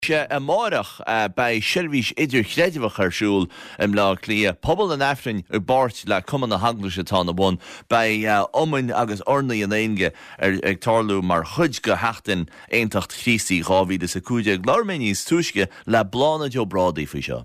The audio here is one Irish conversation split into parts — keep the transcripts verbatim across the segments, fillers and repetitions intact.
Se a mórach uh, bei sirvís idir chréidimh chuirsúil im lá clia pobl an Afrin ar bart le cuman na haglaise tá na bun bei uh, omain agus ornaí an éige ar ag tarlú mar chuid go heachtain éontacht chrísaí gáhíle sa cúide glárméníos túisce le blána jo brádaí fao seo.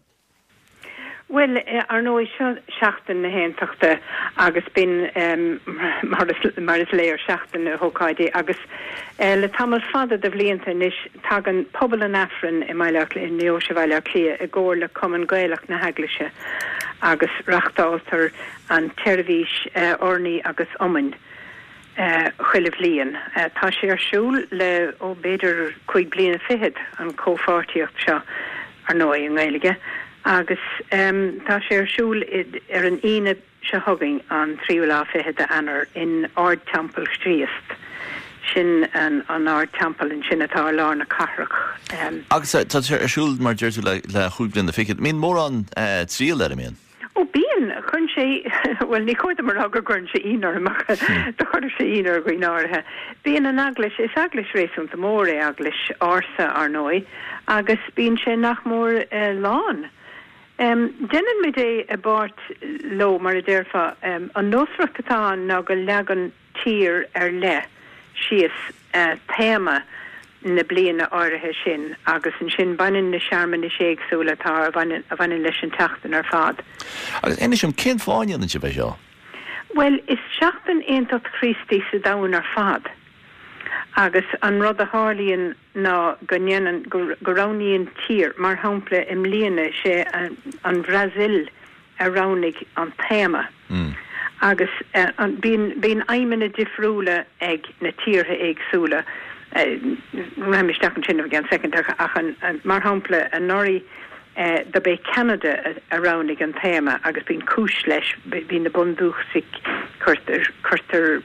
Well, uh, ar nó seachtain na héintachta agus bin um, mar is léir seachtain na hócáidí agus uh, le tamil fada de bblianta nis tagan pobl an Afrin i maileach in neo se bhaile clia i ggóir le cuman gaelach na haglaise agus rachtáltar an teirvís uh, ornaí agus omain uh, chuileh líon. Uh, tá sé ar siúl le ó beidir chuig bliana fihead an cófáirtíocht seo ar nó an Gaeilge. agus um, tá sé ar siúl ar an ine se thugaing an tríúlá fihead a anar in Ard Temple Stríast sin an, an Ard Temple in sin atá lá na carach. Um, agus tá sé ar siúl mar deirú le, le chuúblin na fichead. Mín mór an uh, tríal ar a mion? Ó bíon chun sé, well ní chuirta mar agur chun sé ínar amach do chuir sé ínar go ínáthe. Bíon an aglis, is aglis rééisúnta mór é aglis ása ar nói, agus bíon sé nach mór uh, lán. Um, Dennen mi dé a bart lo mar a derfa um, an nosrachtatá ná go legan tír ar le sias uh, téma na bliana áirithe sin agus an sin banin na seaarman na séagsúlatá a bhainin leis an tachtan ar fad. Agus inis sem cén fáin an se bheith seo? Well, is seachtain éontacht Christi sa dain ar fad. agus an rud a hálíonn ná gonéan goráníonn tír mar hampla im líana sé an, an Brazil a ránig an téma. Mm. agus uh, an bíon aimimena difriúla ag na tírthe agsúla uh, raimisteach an sin gan secondach ach an, an mar hampla an nóí uh, da bé Canada a, a ránig an téma agus bíon cúis leis bíon na bundúch sig chuirtar chuirtar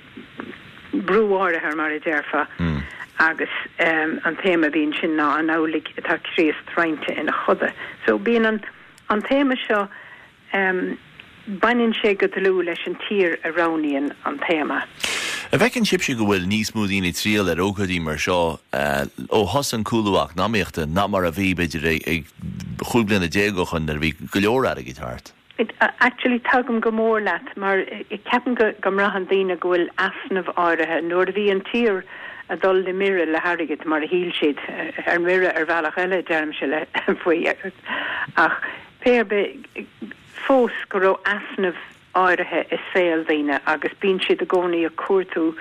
brúáire ar mar a déirfa mm. agus um, an téma bíon sin ná an álig atá críos treinte ina choda. So bíon an, an téma seo um, bainin sé go lú leis an tír a ráníonn an téma. A bhecinn sib se go bhfuil níos múdaoine tríal ar ógadí mar seo ó hos an cúlúach náíochta ná mar a bhí beidir ag chuúblin a déagochan ar bhí go leor ar a gitart. It uh, actually tugam go mór leat, mar it ceapan go gomrahan dina gohfuil asnamh áirithe, nuair a bhí an tír a dul le mire le harigit mar a híl siad ar mire ar bhealach eile derm se le faoi. Ach, péir be fós go ró asnamh áirithe is féal dina agus bín siad a gcónaí a cuatú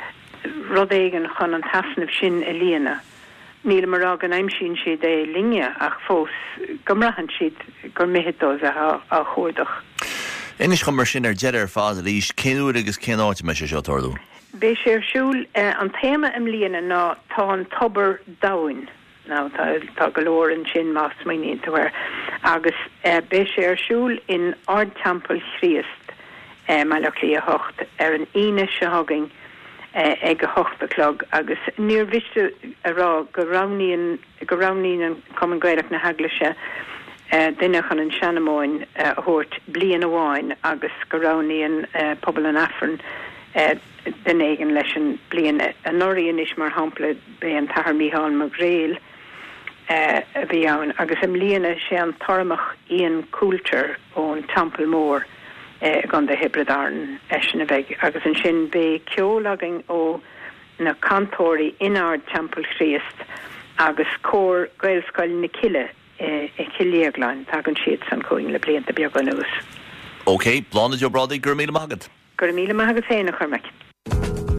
rud éigen chun an tasnamh sin a líana. Níl mar agan aimsín siad é linne ach fós gomrahan siad gur mihidós a, a chódach. Inis chum mar sin ar deidir fád a rís céúir agus céáit me se seo torlú. Bé sé ar siúl uh, an téma im líana ná tá an tobar dain. Ná tá, tá golóir an sin más maoíonnta bhar. Agus uh, bé sé ar siúl in Ard Temple Chríast uh, meach lí a hocht ar an ine se haging Uh, ag a hochtalog agus níor viste a rá go ráníon go ráníon an Cumann Gaelach na haglaise uh, duinechan an Shanamóin a uh, thuirt blian amháin agus go ráníon uh, pobl an Afrin uh, den éigen leis an bliana an nóíon is mar hampla be an Tahar Mícheál Mac Réal uh, a bhí ann agus am líana sé an tarmach íon culture ón Temple Mór Uh, gan de Hebridarn eisina bheith agus an sin bé ceolagin ó na cantóirí in Ard Temple Chríast agus cór Gaelscoil na Cille uh, i Cilléaglainn tagan siad san cóin le blianta beag an ús. OK, blána jo brádaí gur míle mágad. Gur míle mágad féna chur meic.